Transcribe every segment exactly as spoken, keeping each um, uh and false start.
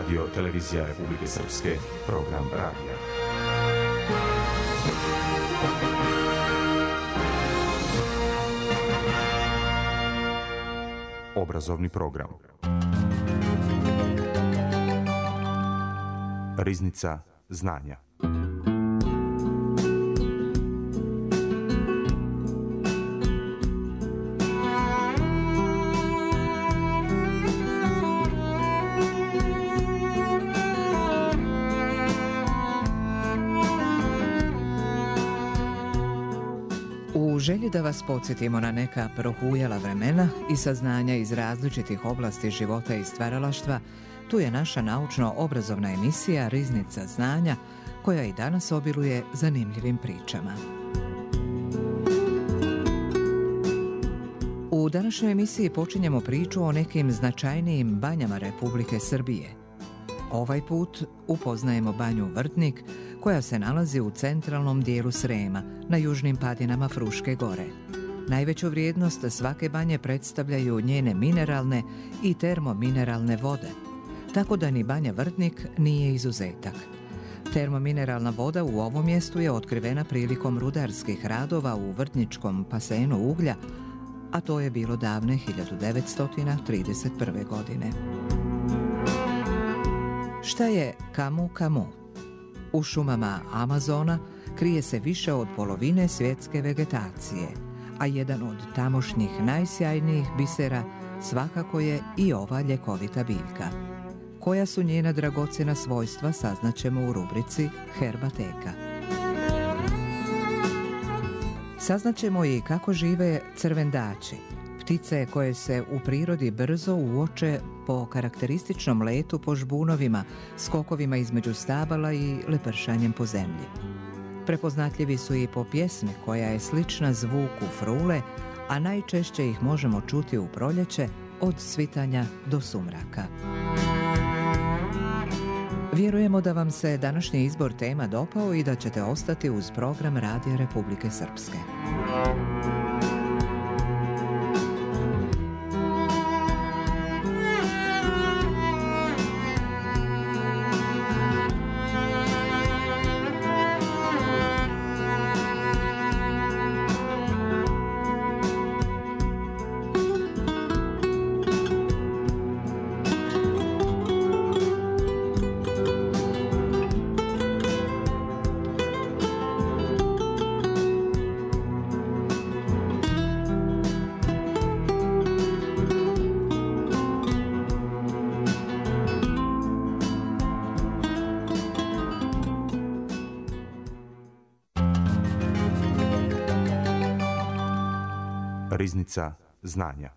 Radio Televizija Republike Srpske, program radija. Obrazovni program. Riznica znanja. U želji da vas podsjetimo na neka prohujala vremena i saznanja iz različitih oblasti života i stvaralaštva, tu je naša naučno-obrazovna emisija Riznica znanja, koja i danas obiluje zanimljivim pričama. U današnjoj emisiji počinjemo priču o nekim značajnijim banjama Republike Srbije. Ovaj put upoznajemo banju Vrtnik, koja se nalazi u centralnom dijelu Srema, na južnim padinama Fruške gore. Najveću vrijednost svake banje predstavljaju njene mineralne i termomineralne vode, tako da ni banja Vrtnik nije izuzetak. Termomineralna voda u ovom mjestu je otkrivena prilikom rudarskih radova u vrtničkom basenu uglja, a to je bilo davne hiljadu devetsto trideset prve. godine. Šta je Camu Camu? U šumama Amazona krije se više od polovine svjetske vegetacije, a jedan od tamošnjih najsjajnijih bisera svakako je i ova ljekovita biljka. Koja su njena dragocjena svojstva saznaćemo u rubrici Herbateka. Saznaćemo i kako žive crvendači, ptice koje se u prirodi brzo uoče po karakterističnom letu po žbunovima, skokovima između stabala i lepršanjem po zemlji. Prepoznatljivi su i po pjesmi koja je slična zvuku frule, a najčešće ih možemo čuti u proljeće od svitanja do sumraka. Vjerujemo da vam se današnji izbor tema dopao i da ćete ostati uz program Radija Republike Srpske. Riznica znanja.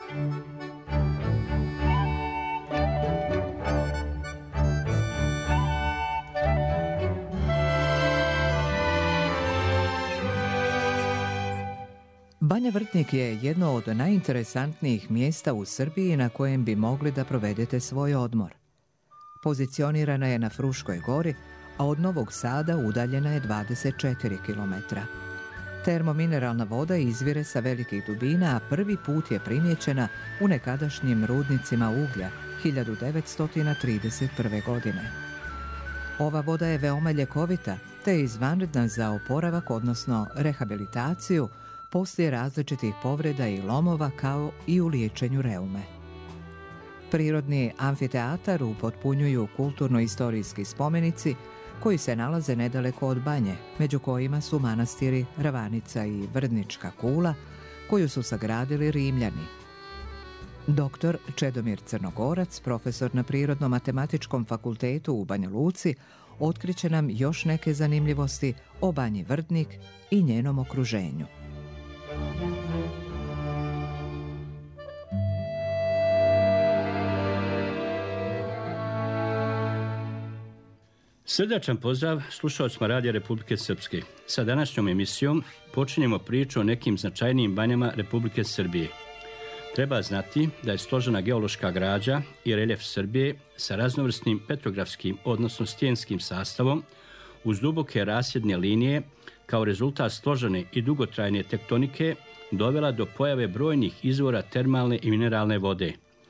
Banja Vrtnik je jedno od najinteresantnijih mjesta u Srbiji na kojem bi mogli da provedete svoj odmor. Pozicionirana je na Fruškoj gori, a od Novog Sada udaljena je dvadeset četiri kilometra. Termomineralna voda izvire sa velikih dubina, a prvi put je primijećena u nekadašnjim rudnicima uglja hiljadu devetsto trideset prve. godine. Ova voda je veoma ljekovita, te je izvanredna za oporavak, odnosno rehabilitaciju, poslije različitih povreda i lomova, kao i u liječenju reume. Prirodni amfiteatar upotpunjuju kulturno-istorijski spomenici koji se nalaze nedaleko od banje, među kojima su manastiri Ravanica i Vrdnička kula, koju su sagradili Rimljani. Doktor Čedomir Crnogorac, profesor na Prirodno-matematičkom fakultetu u Banja Luci, otkriće nam još neke zanimljivosti o banji Vrtnik i njenom okruženju. Srdačan pozdrav slušalcima Radija Republike Srpske. Sa današnjom emisijom počinjemo priču o nekim značajnijim banjama Republike Srbije. Treba znati da je složena geološka građa i reljef Srbije sa raznovrsnim petrografskim, odnosno stijenskim sastavom, uz duboke rasjedne linije, kao rezultat složene i dugotrajne tektonike, dovela do pojave brojnih izvora termalne i mineralne vode.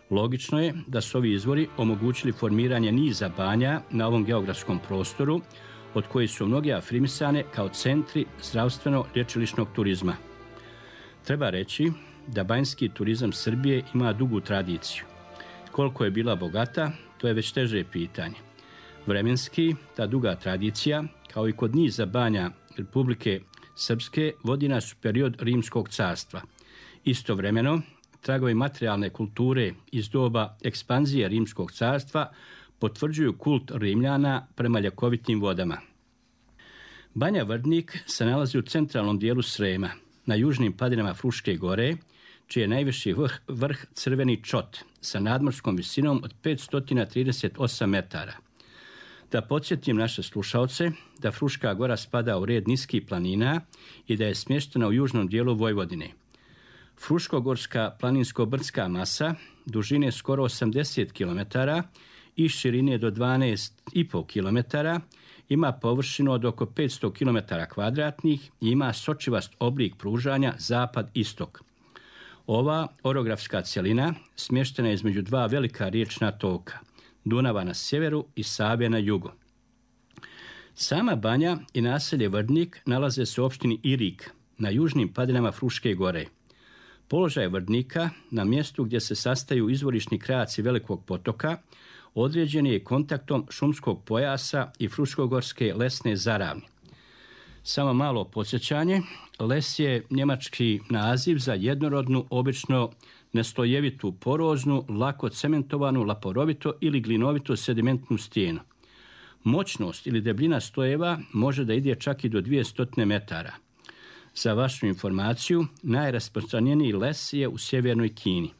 Logično je da su ovi izvori omogućili formiranje niza banja na ovom geografskom prostoru, od kojih su mnoge afirmisane kao centri zdravstveno-lječilišnog turizma. Treba reći da banjski turizam Srbije ima dugu tradiciju. Koliko je bila bogata, to je već teže pitanje. Vremenski, ta duga tradicija, kao i kod niza banja Republike Srpske, vodi nas u period Rimskog carstva. Istovremeno, tragovi materijalne kulture iz doba ekspanzije Rimskog carstva potvrđuju kult Rimljana prema ljekovitim vodama. Banja Vrdnik se nalazi u centralnom dijelu Srema, na južnim padinama Fruške gore, čiji je najviši vrh, vrh Crveni Čot sa nadmorskom visinom od petsto trideset osam metara. Da podsjetim naše slušaoce da Fruška gora spada u red niskih planina i da je smještena u južnom dijelu Vojvodine. Fruškogorska planinsko-brdska masa dužine skoro osamdeset kilometara i širine do dvanaest i pol kilometara ima površinu od oko petsto kilometara kvadratnih i ima sočivast oblik pružanja zapad-istok. Ova orografska cjelina smještena je između dva velika riječna toka, Dunava na sjeveru i Save na jugu. Sama banja i naselje Vrdnik nalaze se u opštini Irig, na južnim padinama Fruške gore. Položaj Vrdnika, na mjestu gdje se sastaju izvorišni krajaci Velikog potoka, određen je kontaktom šumskog pojasa i Fruškogorske lesne zaravni. Samo malo podsjećanje, les je njemački naziv za jednorodnu, obično nestojevitu, poroznu, lako cementovanu, laporovito ili glinovito sedimentnu stijenu. Moćnost ili debljina stojeva može da ide čak i do dvjesto metara. Za vašu informaciju, najrasprostranjeniji les je u sjevernoj Kini.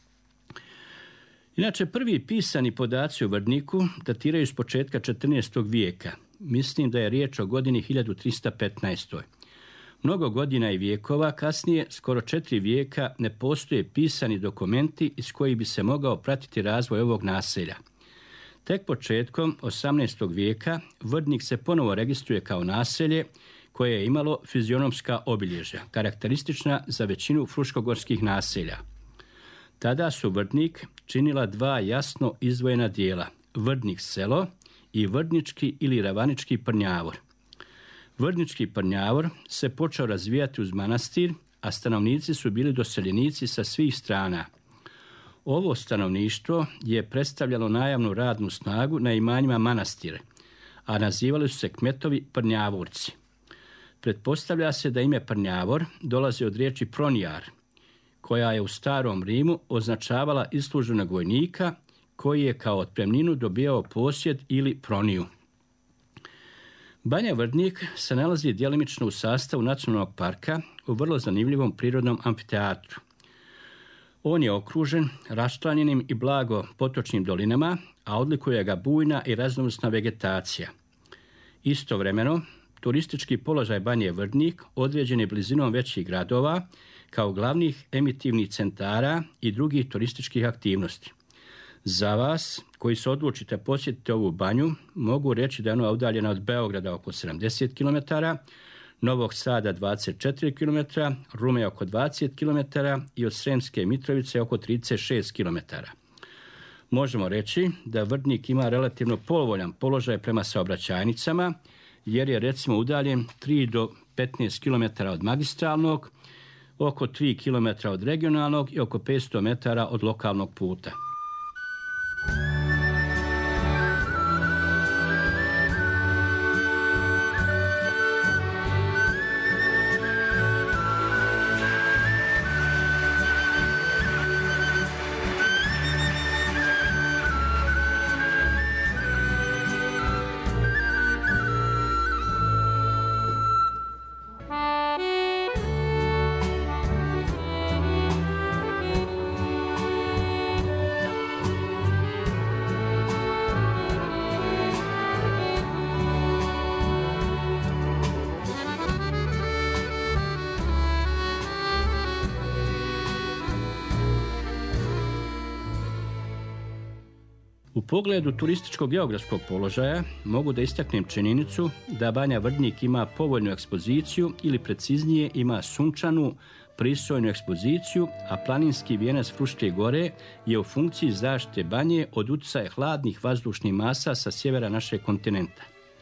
Inače, prvi pisani podaci o Vrdniku datiraju s početka četrnaestog vijeka. Mislim da je riječ o godini hiljadu trista petnaest. Mnogo godina i vijekova kasnije, skoro četiri vijeka, ne postoje pisani dokumenti iz kojih bi se mogao pratiti razvoj ovog naselja. Tek početkom osamnaestog vijeka Vrdnik se ponovo registruje kao naselje koje je imalo fizionomska obilježja, karakteristična za većinu fruškogorskih naselja. Tada su Vrdnik činila dva jasno izdvojena dijela, Vrdnik selo i Vrdnički ili Ravanički Prnjavor. Vrdnički Prnjavor se počeo razvijati uz manastir, a stanovnici su bili doseljenici sa svih strana. Ovo stanovništvo je predstavljalo najamnu radnu snagu na imanjima manastire, a nazivali su se kmetovi Prnjavorci. Pretpostavlja se da ime Prnjavor dolazi od riječi pronijar, koja je u starom Rimu označavala isluženog vojnika koji je kao otpremninu dobijao posjed ili proniju. Banja Vrdnik se nalazi djelimično u sastavu nacionalnog parka u vrlo zanimljivom prirodnom amfiteatru. On je okružen raščlanjenim i blago potočnim dolinama, a odlikuje ga bujna i raznovrsna vegetacija. Istovremeno, turistički položaj Banje Vrdnik određen je blizinom većih gradova kao glavnih emitivnih centara i drugih turističkih aktivnosti. Za vas koji se odlučite posjetiti ovu banju, mogu reći da je ona udaljena od Beograda oko sedamdeset kilometara, Novog Sada dvadeset četiri kilometra, Rume oko dvadeset kilometara i od Sremske Mitrovice oko trideset šest kilometara. Možemo reći da Vrdnik ima relativno povoljan položaj prema saobraćajnicama, jer je recimo udaljen tri do petnaest kilometara od magistralnog, oko tri kilometra od regionalnog i oko petsto metara od lokalnog puta. U pogledu turističkog geografskog položaja mogu da istaknem činjenicu da Banja Vrdnik ima povoljnu ekspoziciju ili preciznije ima sunčanu, pristojnu ekspoziciju, a planinski vijenac Fruške gore je u funkciji zaštite banje od utjecaja hladnih vazdušnih masa sa sjevera našeg kontinenta.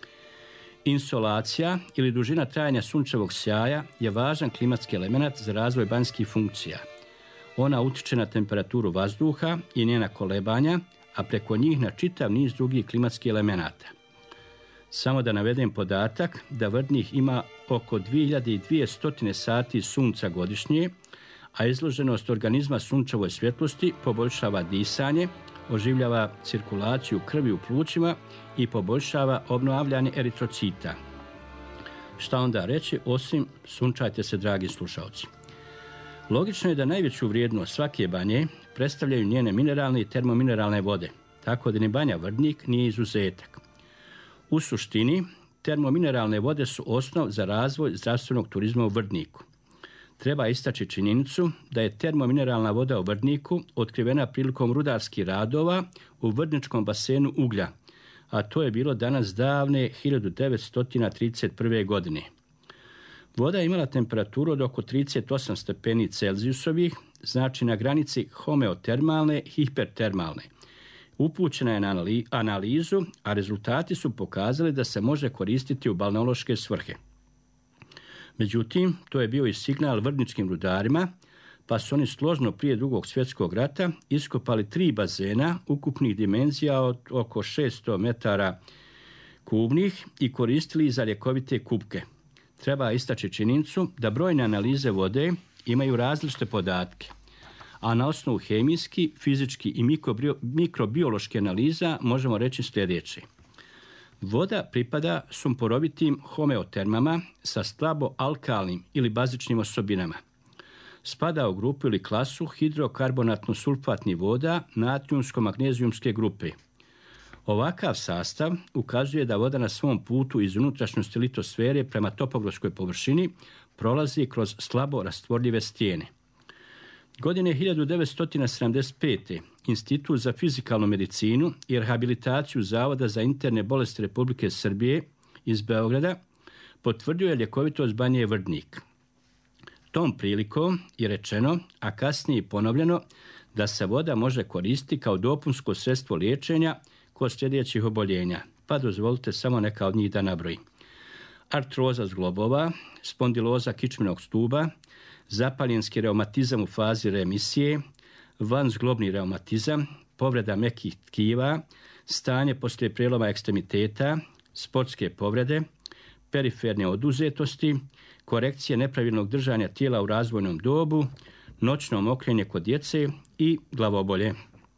Insolacija ili dužina trajanja sunčevog sjaja je važan klimatski element za razvoj banjskih funkcija. Ona utječe na temperaturu vazduha i njena kolebanja, a preko njih na čitav niz drugih klimatskih elemenata. Samo da navedem podatak da Vrdnik ima oko dvije hiljade dvjesto sati sunca godišnje, a izloženost organizma sunčevoj svjetlosti poboljšava disanje, oživljava cirkulaciju krvi u plućima i poboljšava obnavljanje eritrocita. Šta onda reći, osim sunčajte se, dragi slušalci. Logično je da najveću vrijednost svake banje predstavljaju njene mineralne i termomineralne vode, tako da ni banja Vrdnik nije izuzetak. U suštini, termomineralne vode su osnov za razvoj zdravstvenog turizma u Vrdniku. Treba istaći činjenicu da je termomineralna voda u Vrdniku otkrivena prilikom rudarskih radova u Vrdničkom basenu uglja, a to je bilo danas davne hiljadu devetsto trideset prve. godine. Voda je imala temperaturu od oko trideset osam stepeni Celzijusovih, znači na granici homeotermalne i hipertermalne. Upućena je na analizu, a rezultati su pokazali da se može koristiti u balneološke svrhe. Međutim, to je bio i signal vrdničkim rudarima, pa su oni složno prije drugog svjetskog rata iskopali tri bazena ukupnih dimenzija od oko šesto metara kubnih i koristili za ljekovite kupke. Treba istaći činjenicu da brojne analize vode imaju različite podatke, a na osnovu hemijski, fizički i mikrobiološke analiza možemo reći sljedeće. Voda pripada sumporovitim homeotermama sa slabo alkalnim ili bazičnim osobinama. Spada u grupu ili klasu hidrokarbonatno-sulfatnih voda natrijumsko-magnezijumske grupe. Ovakav sastav ukazuje da voda na svom putu iz unutrašnjosti litosfere prema topografskoj površini prolazi kroz slabo rastvorljive stijene. Godine hiljadu devetsto sedamdeset pete. Institut za fizikalnu medicinu i rehabilitaciju Zavoda za interne bolesti Republike Srbije iz Beograda potvrdio je ljekovitost banje Vrdnik. Tom prilikom je rečeno, a kasnije i ponovljeno, da se voda može koristiti kao dopunsko sredstvo liječenja kod sljedećih oboljenja, pa dozvolite samo neka od njih da nabrojim. Artroza zglobova, spondiloza kičmenog stuba, zapaljenski reumatizam u fazi remisije, vanzglobni reumatizam, povreda mekih tkiva, stanje poslije prijeloma ekstremiteta, sportske povrede, periferne oduzetosti, korekcije nepravilnog držanja tijela u razvojnom dobu, noćno mokrenje kod djece i glavobolje.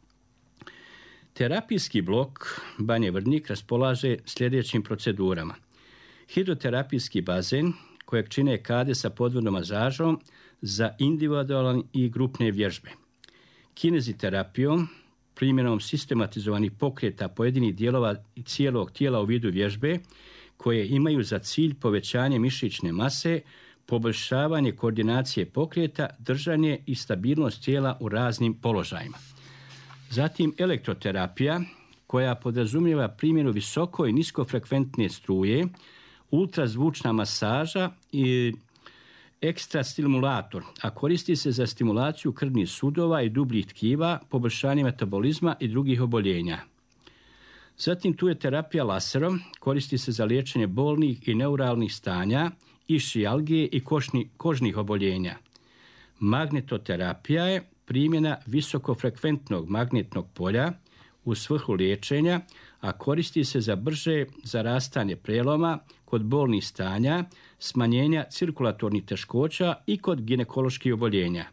Terapijski blok banje Vrdnik raspolaže sljedećim procedurama. Hidroterapijski bazen, kojeg čine kade sa podvodnom mazažom za individualne i grupne vježbe. Kineziterapijom, primjenom sistematizovanih pokreta pojedinih dijelova i cijelog tijela u vidu vježbe, koje imaju za cilj povećanje mišićne mase, poboljšavanje koordinacije pokreta, držanje i stabilnost tijela u raznim položajima. Zatim elektroterapija, koja podrazumijeva primjenu visoko i niskofrekventne struje, ultrazvučna masaža i ekstrastimulator, a koristi se za stimulaciju krvnih sudova i dubljih tkiva, poboljšanje metabolizma i drugih oboljenja. Zatim tu je terapija laserom, koristi se za liječenje bolnih i neuralnih stanja, išijalgije i kožni, kožnih oboljenja. Magnetoterapija je primjena visokofrekventnog magnetnog polja u svrhu liječenja, a koristi se za brže zarastanje preloma kod bolnih stanja, smanjenja cirkulatornih teškoća i kod ginekoloških oboljenja.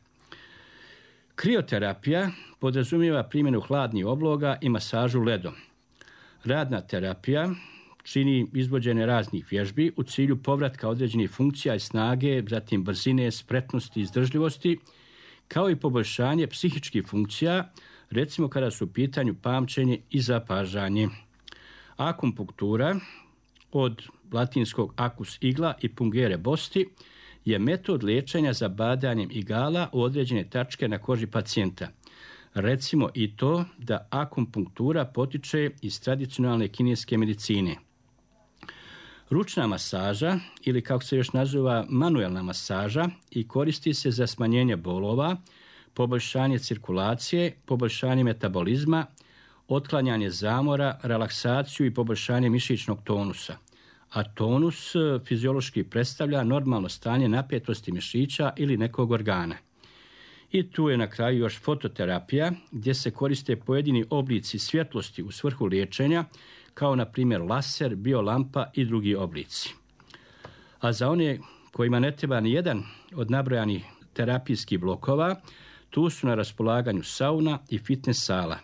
Krioterapija podrazumijeva primjenu hladnih obloga i masažu ledom. Radna terapija čini izvođenje raznih vježbi u cilju povratka određenih funkcija i snage, zatim brzine, spretnosti i izdržljivosti, kao i poboljšanje psihičkih funkcija, recimo kada su u pitanju pamćenje i zapažanje. Akupunktura, od latinskog acus igla i pungere bosti, je metod liječenja zabadanjem igala u određene tačke na koži pacijenta. Recimo i to da akupunktura potiče iz tradicionalne kineske medicine. Ručna masaža, ili kako se još naziva manuelna masaža, i koristi se za smanjenje bolova, poboljšanje cirkulacije, poboljšanje metabolizma, otklanjanje zamora, relaksaciju i poboljšanje mišićnog tonusa. A tonus fiziološki predstavlja normalno stanje napetosti mišića ili nekog organa. I tu je na kraju još fototerapija, gdje se koriste pojedini oblici svjetlosti u svrhu liječenja, kao na primjer laser, biolampa i drugi oblici. A za one kojima ne treba ni jedan od nabrojanih terapijskih blokova, tu su na raspolaganju sauna i fitness sala.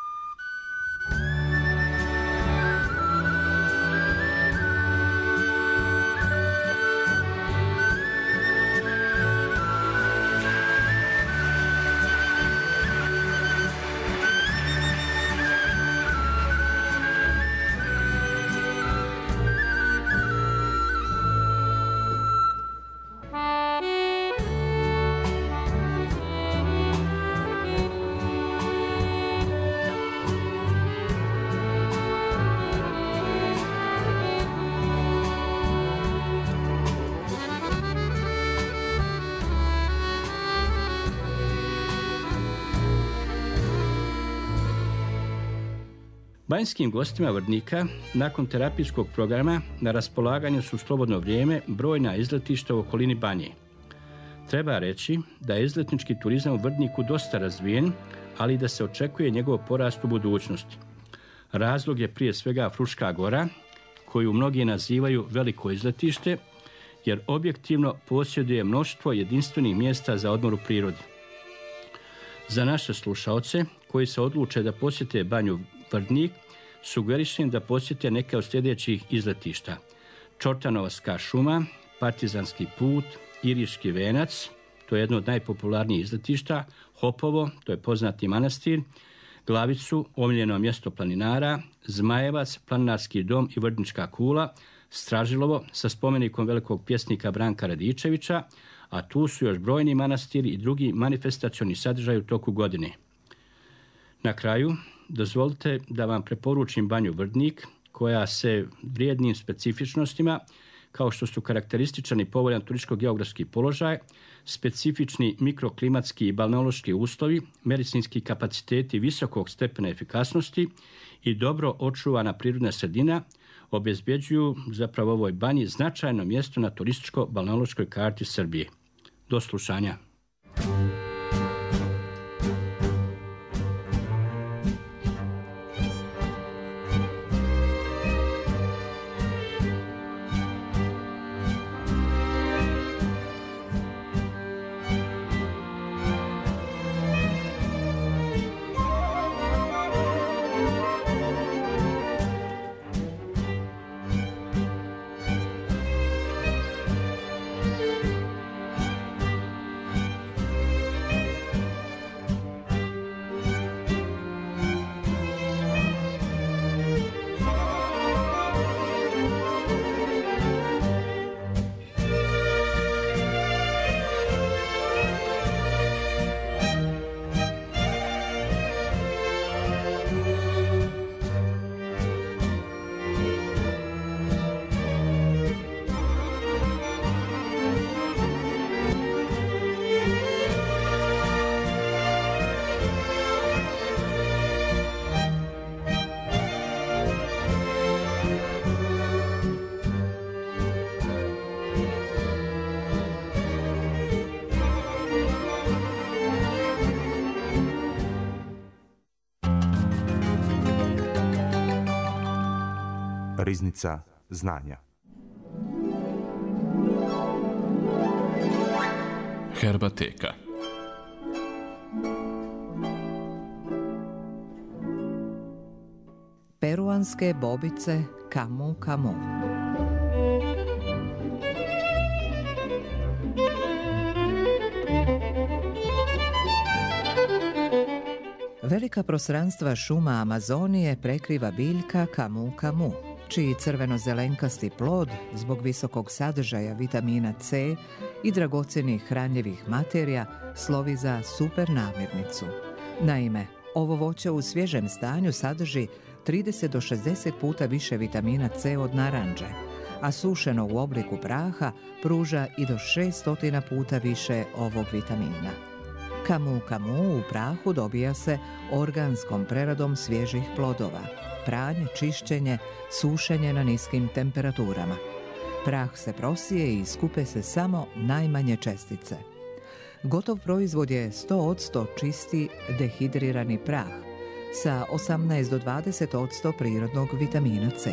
Banjskim gostima Vrdnika nakon terapijskog programa na raspolaganju su slobodno vrijeme brojna izletišta u okolini Banje. Treba reći da je izletnički turizam u Vrdniku dosta razvijen, ali da se očekuje njegov porast u budućnosti. Razlog je prije svega Fruška gora, koju mnogi nazivaju veliko izletište, jer objektivno posjeduje mnoštvo jedinstvenih mjesta za odmor u prirodi. Za naše slušaoce koji se odluče da posjete Banju Vrdnik, sugerišem da posjete neke od sljedećih izletišta: Čortanovska šuma, Partizanski put, Iriški venac, to je jedno od najpopularnijih izletišta, Hopovo, to je poznati manastir, Glavicu, omiljeno mjesto planinara, Zmajevac, planinarski dom i Vrdnička kula, Stražilovo sa spomenikom velikog pjesnika Branka Radičevića, a tu su još brojni manastiri i drugi manifestacioni sadržaj u toku godine. Na kraju, dozvolite da vam preporučim Banju Vrdnik, koja se vrijednim specifičnostima, kao što su karakterističan i povoljan turističko-geografski položaj, specifični mikroklimatski i balneološki uslovi, medicinski kapaciteti visokog stepena efikasnosti i dobro očuvana prirodna sredina, obezbjeđuju zapravo ovoj banji značajno mjesto na turističko-balneološkoj karti Srbije. Do slušanja. Riznica znanja. Herbateka. Peruanske bobice Camu Camu. Velika prostranstva šuma Amazonije prekriva biljka Camu Camu, čiji crveno-zelenkasti plod, zbog visokog sadržaja vitamina C i dragocjenih hranjivih materija, slovi za supernamirnicu. Naime, ovo voće u svježem stanju sadrži trideset do šezdeset puta više vitamina C od narandže, a sušeno u obliku praha pruža i do šesto puta više ovog vitamina. Kamu kamu u prahu dobija se organskom preradom svježih plodova, pranje, čišćenje, sušenje na niskim temperaturama. Prah se prosije i skupe se samo najmanje čestice. Gotov proizvod je sto posto čisti dehidrirani prah sa osamnaest do dvadeset posto prirodnog vitamina C.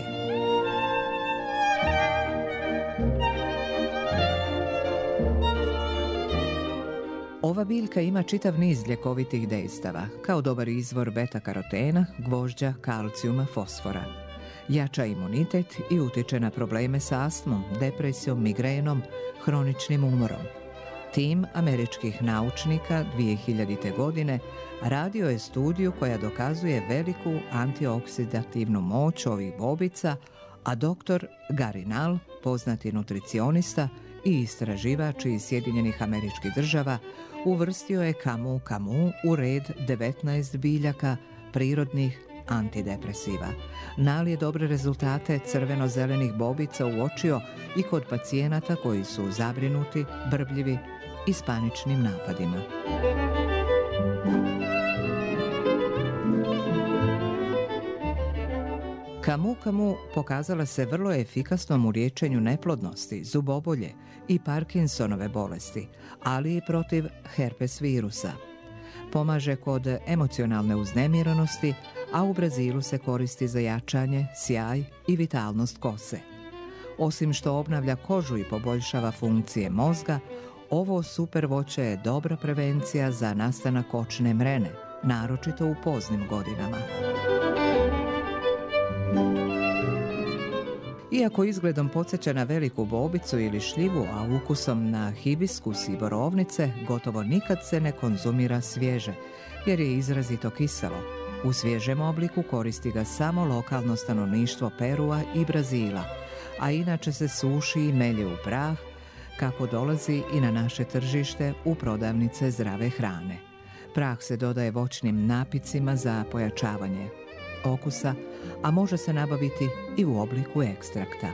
Ova biljka ima čitav niz ljekovitih dejstava, kao dobar izvor beta-karotena, gvožđa, kalcijuma, fosfora. Jača imunitet i utječe na probleme s astmom, depresijom, migrenom, hroničnim umorom. Tim američkih naučnika dvije hiljadite. godine radio je studiju koja dokazuje veliku antioksidativnu moć ovih bobica, a doktor Gary Null, poznati nutricionista i istraživač iz Sjedinjenih Američkih Država, uvrstio je kamu kamu u red devetnaest biljaka prirodnih antidepresiva. Null je dobre rezultate crveno-zelenih bobica uočio i kod pacijenata koji su zabrinuti, brbljivi i s paničnim napadima. Kamu kamu pokazala se vrlo efikasnom u liječenju neplodnosti, zubobolje i Parkinsonove bolesti, ali i protiv herpes virusa. Pomaže kod emocionalne uznemiranosti, a u Brazilu se koristi za jačanje, sjaj i vitalnost kose. Osim što obnavlja kožu i poboljšava funkcije mozga, ovo super voće je dobra prevencija za nastanak očne mrene, naročito u poznim godinama. Iako izgledom podsjeća na veliku bobicu ili šljivu, a ukusom na hibiskus i borovnice, gotovo nikad se ne konzumira svježe, jer je izrazito kiselo. U svježem obliku koristi ga samo lokalno stanovništvo Perua i Brazila, a inače se suši i melje u prah, kako dolazi i na naše tržište u prodavnice zdrave hrane. Prah se dodaje voćnim napicima za pojačavanje okusa, a može se nabaviti i u obliku ekstrakta.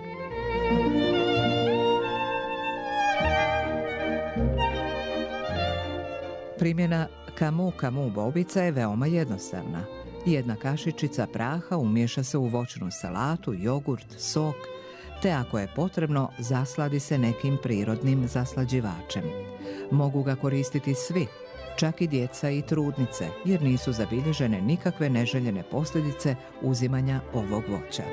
Primjena kamu kamu bobica je veoma jednostavna. Jedna kašičica praha umiješa se u voćnu salatu, jogurt, sok, te ako je potrebno zasladi se nekim prirodnim zaslađivačem. Mogu ga koristiti svi, čak i djeca i trudnice, jer nisu zabilježene nikakve neželjene posljedice uzimanja ovog voća.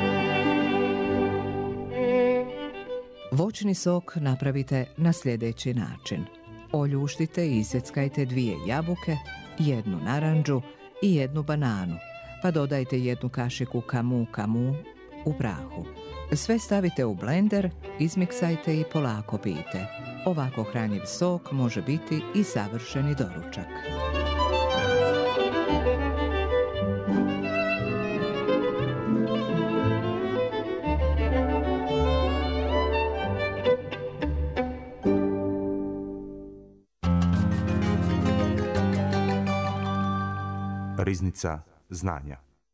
Voćni sok napravite na sljedeći način. Oljuštite i isjeckajte dvije jabuke, jednu narandžu i jednu bananu, pa dodajte jednu kašiku kamu kamu u prahu. Sve stavite u blender, izmiksajte i polako pijte. Ovako hranjiv sok može biti i savršeni doručak. Riznica znanja.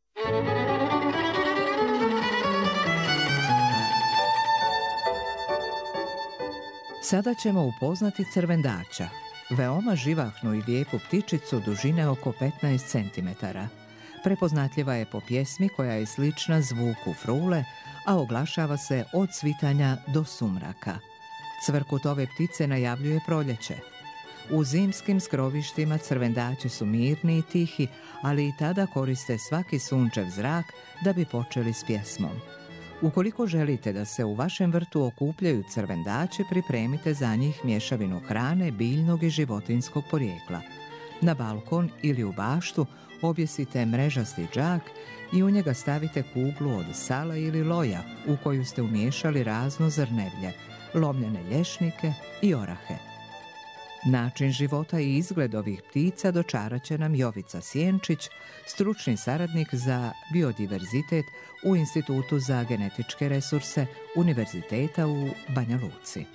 Sada ćemo upoznati crvendača, veoma živahnu i lijepu ptičicu dužine oko petnaest centimetara. Prepoznatljiva je po pjesmi koja je slična zvuku frule, a oglašava se od svitanja do sumraka. Cvrkut ove ptice najavljuje proljeće. U zimskim skrovištima crvendači su mirni i tihi, ali i tada koriste svaki sunčev zrak da bi počeli s pjesmom. Ukoliko želite da se u vašem vrtu okupljaju crvendači, pripremite za njih mješavinu hrane, biljnog i životinjskog porijekla. Na balkon ili u baštu objesite mrežasti džak i u njega stavite kuglu od sala ili loja u koju ste umiješali razno zrnevlje, lomljene lješnike i orahe. Način života i izgled ovih ptica dočarat će nam Jovica Sjenčić, stručni saradnik za biodiverzitet u Institutu za genetičke resurse Univerziteta u Banja Luci.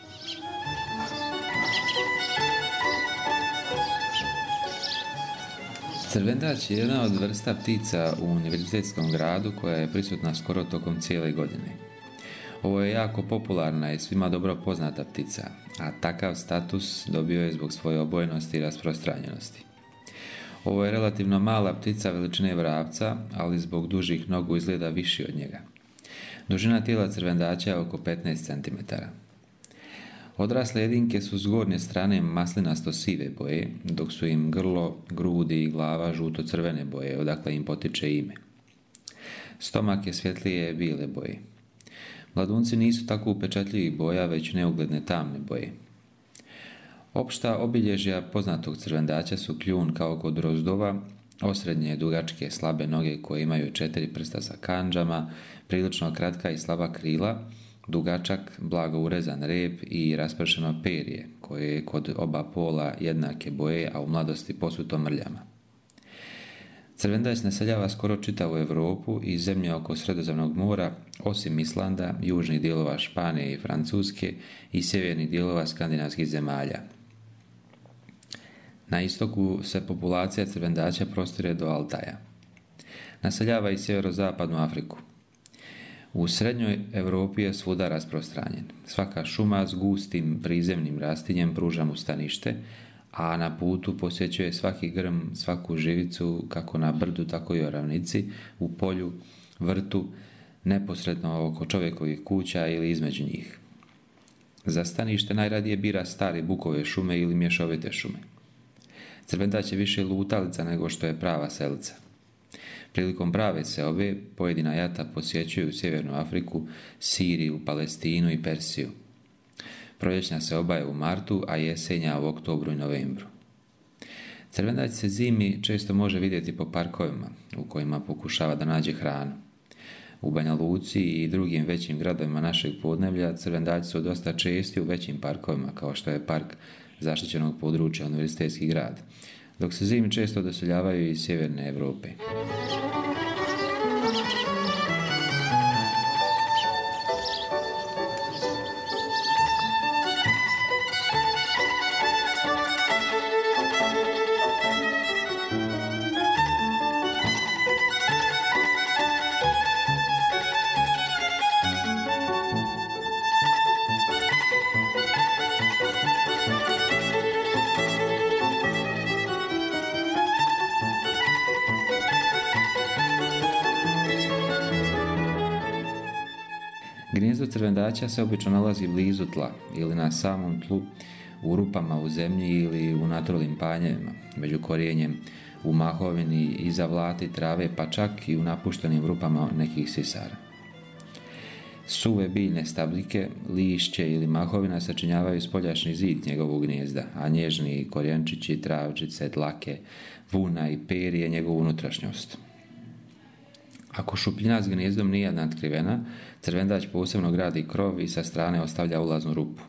Crvendač je jedna od vrsta ptica u univerzitetskom gradu koja je prisutna skoro tokom cijele godine. Ovo je jako popularna i svima dobro poznata ptica, a takav status dobio je zbog svoje obojenosti i rasprostranjenosti. Ovo je relativno mala ptica veličine vrapca, ali zbog dužih nogu izgleda viši od njega. Dužina tijela crvendača je oko petnaest centimetara. Odrasle jedinke su s gornje strane maslinasto-sive boje, dok su im grlo, grudi i glava žuto-crvene boje, odakle im potiče ime. Stomak je svjetlije bijele boje. Mladunci nisu tako upečatljivih boja, već neugledne tamne boje. Opšta obilježja poznatog crvendača su kljun kao kod rozdova, osrednje dugačke slabe noge koje imaju četiri prsta sa kandžama, prilično kratka i slaba krila, dugačak, blago urezan rep i raspršeno perje, koje je kod oba pola jednake boje, a u mladosti posuto mrljama. Crvendač naseljava skoro čitavu Europu i zemlje oko Sredozemnog mora, osim Islanda, južnih dijelova Španije i Francuske i sjevernih dijelova skandinavskih zemalja. Na istoku se populacija crvendača prostire do Altaja. Naseljava i sjeverozapadnu Afriku. U srednjoj Europi je svuda rasprostranjen. Svaka šuma s gustim prizemnim rastinjem pruža mu stanište, a na putu posjećuje svaki grm, svaku živicu, kako na brdu, tako i u ravnici, u polju, vrtu, neposredno oko čovjekovih kuća ili između njih. Za stanište najradije bira stare bukove šume ili mješovite šume. Crvendač je više lutalica nego što je prava selica. Prilikom prave seobe pojedina jata posjećuju Sjevernu Afriku, Siriju, Palestinu i Persiju. Proljećna seoba je u martu, a jesenja u oktobru i novembru. Crvendač se zimi često može vidjeti po parkovima u kojima pokušava da nađe hranu. U Banja Luci i drugim većim gradovima našeg podneblja crvendači su dosta česti u većim parkovima, kao što je park zaštićenog područja Univerzitetski grad, dok se zimi često doseljavaju iz sjeverne Europe. Gnijezdo crvendača se obično nalazi blizu tla ili na samom tlu, u rupama u zemlji ili u natrulim panjevima, među korijenjem, u mahovini, iza vlati trave, pa čak i u napuštenim rupama nekih sisara. Suve biljne stabljike, lišće ili mahovina sačinjavaju spoljašnji zid njegovog gnijezda, a nježni korijenčići, travčice, dlake, vuna i perje njegovu unutrašnjost. Ako šupljina s gnijezdom nije natkrivena, crvendač posebno gradi krov i sa strane ostavlja ulaznu rupu.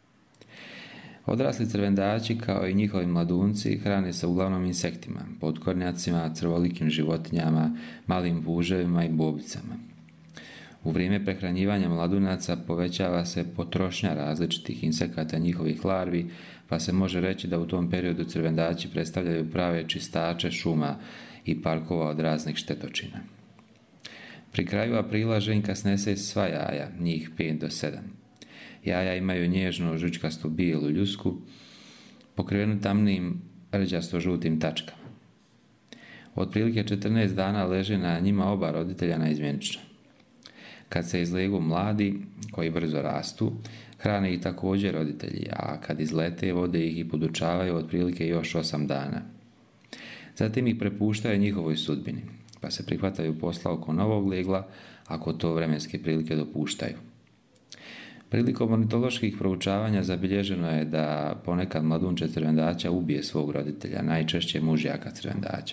Odrasli crvendači, kao i njihovi mladunci, hrane se uglavnom insektima, potkornjacima, crvolikim životinjama, malim puževima i bobicama. U vrijeme prehranjivanja mladunaca povećava se potrošnja različitih insekata njihovih larvi, pa se može reći da u tom periodu crvendači predstavljaju prave čistače šuma i parkova od raznih štetočina. Pri kraju aprila ženka snese sva jaja, njih pet do sedam. Jaja imaju nježnu žučkastu bijelu ljusku, pokrivenu tamnim rđasto-žutim tačkama. Otprilike četrnaest dana leže na njima oba roditelja naizmjenično. Kad se izlegu mladi, koji brzo rastu, hrane ih također roditelji, a kad izlete, vode ih i podučavaju otprilike još osam dana. Zatim ih prepuštaju njihovoj sudbini, pa se prihvataju posla oko novog legla, ako to vremenske prilike dopuštaju. Prilikom ornitoloških proučavanja zabilježeno je da ponekad mladunče crvendača ubije svog roditelja, najčešće mužjaka crvendača.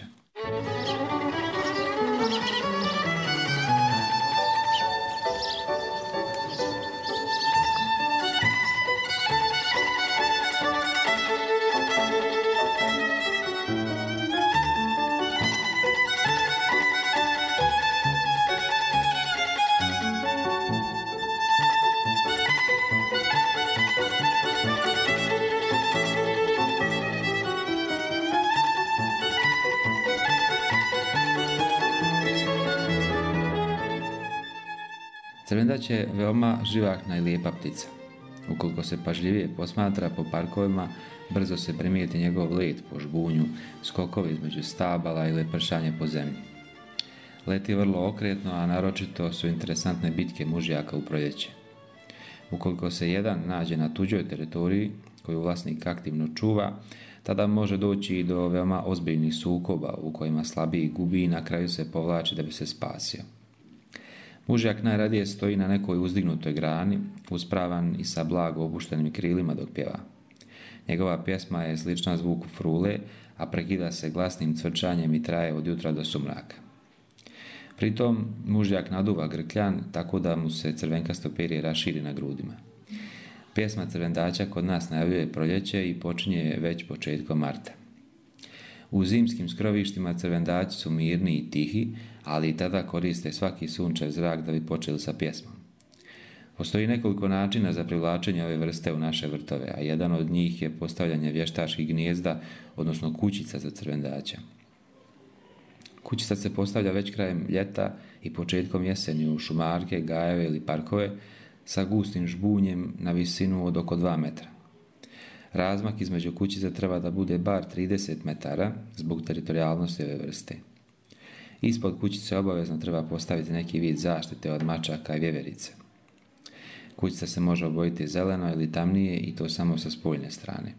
Crvendać je veoma živahna i lijepa ptica. Ukoliko se pažljivije posmatra po parkovima, brzo se primijeti njegov let po žbunju, skokovi između stabala i lepršanje po zemlji. Leti vrlo okretno, a naročito su interesantne bitke mužjaka u proljeće. Ukoliko se jedan nađe na tuđoj teritoriji, koju vlasnik aktivno čuva, tada može doći i do veoma ozbiljnih sukoba u kojima slabiji gubi i na kraju se povlači da bi se spasio. Mužjak najradije stoji na nekoj uzdignutoj grani, uspravan i sa blago opuštenim krilima dok pjeva. Njegova pjesma je slična zvuku frule, a prekida se glasnim cvrčanjem i traje od jutra do sumraka. Pritom mužjak naduva grkljan tako da mu se crvenkasto perje raširi na grudima. Pjesma crvendača kod nas najavljuje proljeće i počinje već početkom marta. U zimskim skrovištima crvendači su mirni i tihi, ali i tada koriste svaki sunčev zrak da bi počeli sa pjesmom. Postoji nekoliko načina za privlačenje ove vrste u naše vrtove, a jedan od njih je postavljanje vještačkih gnijezda, odnosno kućica za crvendača. Kućica se postavlja već krajem ljeta i početkom jeseni u šumarke, gajeve ili parkove sa gustim žbunjem na visinu od oko dva metra. Razmak između kućica treba da bude bar trideset metara zbog teritorijalnosti ove vrste. Ispod kućice obavezno treba postaviti neki vid zaštite od mačaka i vjeverice. Kućica se može obojiti zeleno ili tamnije i to samo sa spoljne strane.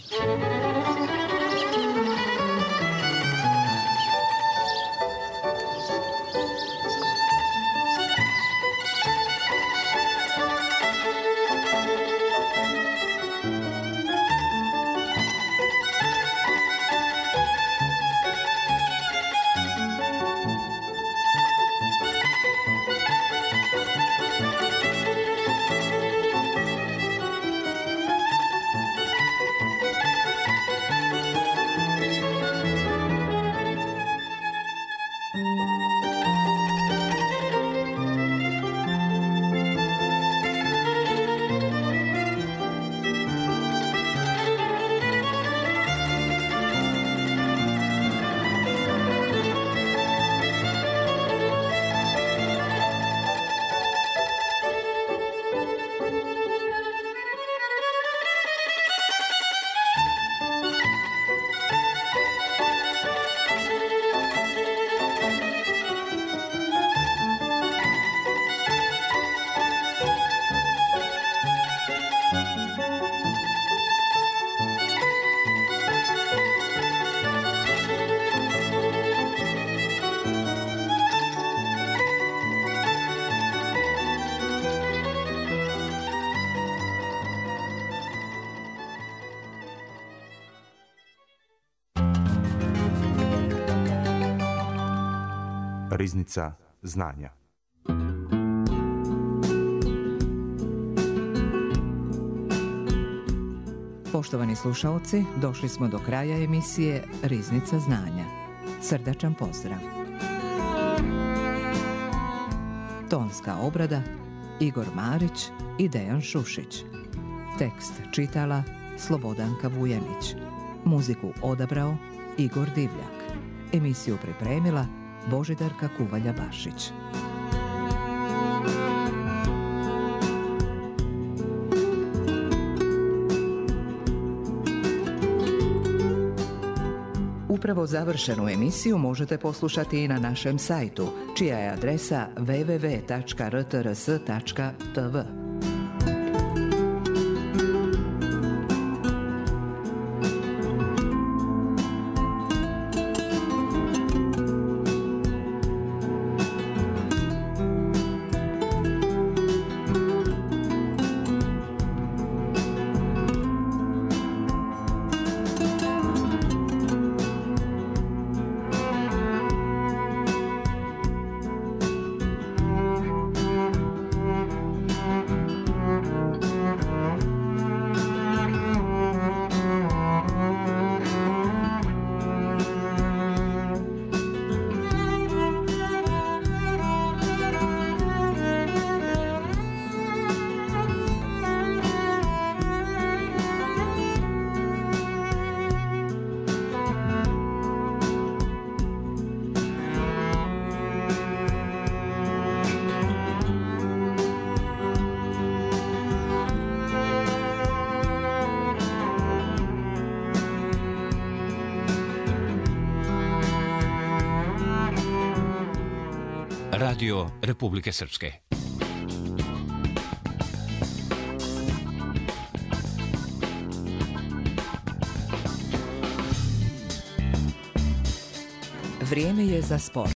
Riznica znanja. Poštovani slušaoci, došli smo do kraja emisije Riznica znanja. Srdačan pozdrav. Tonska obrada Igor Marić i Dejan Šušić. Tekst čitala Slobodanka Vujanić. Muziku odabrao Igor Divljak. Emisiju pripremila Božidarka Kuvalja-Bašić. Upravo završenu emisiju možete poslušati i na našem sajtu, čija je adresa w w w tačka r t r s tačka t v. Radio Republike Srpske. Vrijeme je za sport.